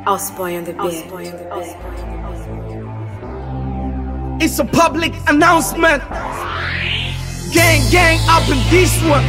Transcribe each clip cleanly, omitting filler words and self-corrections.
Houseboy on the beat. It's a public announcement. Gang up in this one.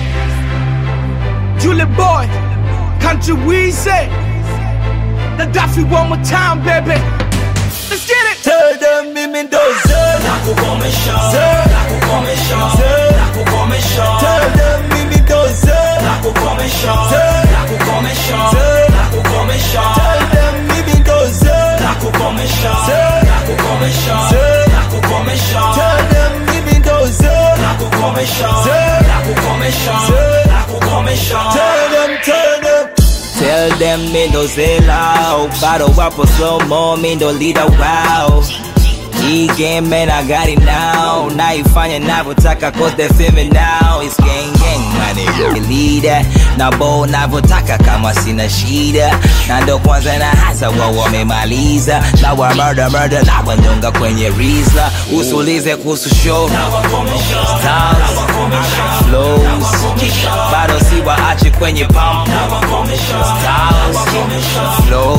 Julie Boy, Country Weezy. The Duffy one more time, baby. Let's get it. Tell them mimi doze nakukomesha, nakukomesha, nakukomesha. Tell them mimi doze nakukomesha, nakukomesha, nakukomesha. Tell them mimi doze nakukomesha, nakukomesha, nakukomesha. Tell them mimi doze nakukomesha, nakukomesha, nakukomesha. Tell them. Tell them me no say loud. Bottle up for slow mo, me no lead a wow. E-game man, I got it now. Now you find navyotaka cause they feel me now. It's gang my nigga leader. Na bo navyotaka kama sina shida. Na ndo kwanza na hasa wamemaliza. Na wa murder na wanyonga kwenye rizla. Usulize kuhusu show styles, flows. Bado si waache kwenye pump styles, flows.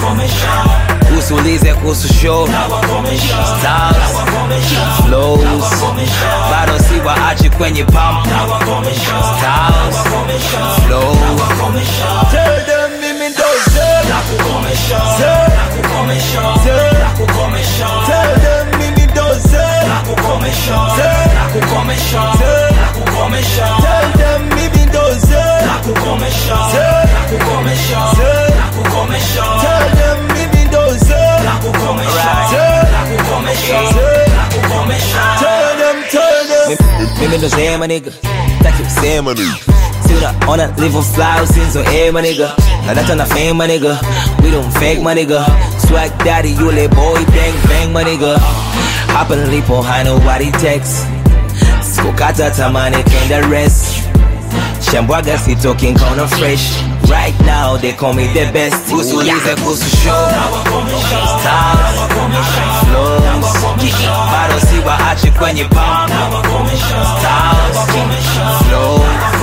Usulize kuhusu show styles, flows. Bado si waache kwenye pump styles, flows. Tell them mimi doze nakukomesha, nakukomesha, nakukomesha. Tell them mimi doze nakukomesha, nakukomesha, nakukomesha. Tell them mimi doze nakukomesha, nakukomesha, nakukomesha. Tell them mimi doze nakukomesha, nakukomesha, nakukomesha. Tell them. Mimi doze my nigga, that's you say my nigga. Still on a live of flowers since on air my nigga. Now that's on a fame my nigga. We don't fake my nigga. Swag daddy, you a boy, bang my nigga. Hop and leap on high, nobody text. Skokata tamane kenda rest. Shambwaga si talking kinda fresh. Right now they call me the best. Usulize kuhusu show styles, flows. Bado si waache kwenye pump styles, flows.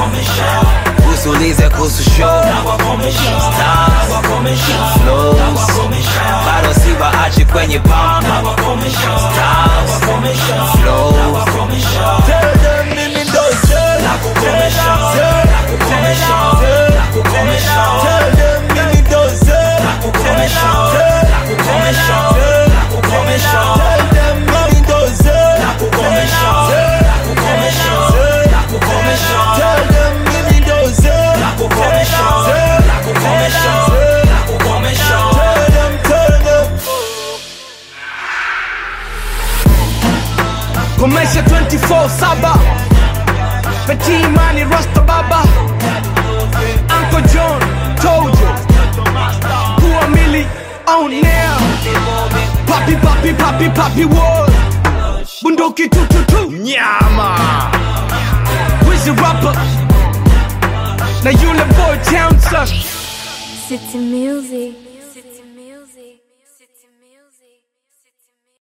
Usulize kuhusu show styles, flows. Bado si waache kwenye pump styles, flows. Tell them mimi doze nakukomesha, nakukomesha, nakukomesha. Tell them mimi doze nakukomesha, nakukomesha, nakukomesha. Tell them mimi doze nakukomesha, nakukomesha, nakukomesha. Tell them mimi doze nakukomesha, nakukomesha, nakukomesha. Tell them. Komesha 24/7. Petit Money Rasta Baba. Uncle John told you. Poor Millie on now. Papi world. Bunduki 222. Nyama. Where's the rapper? Now you the boy Townsend. City Music.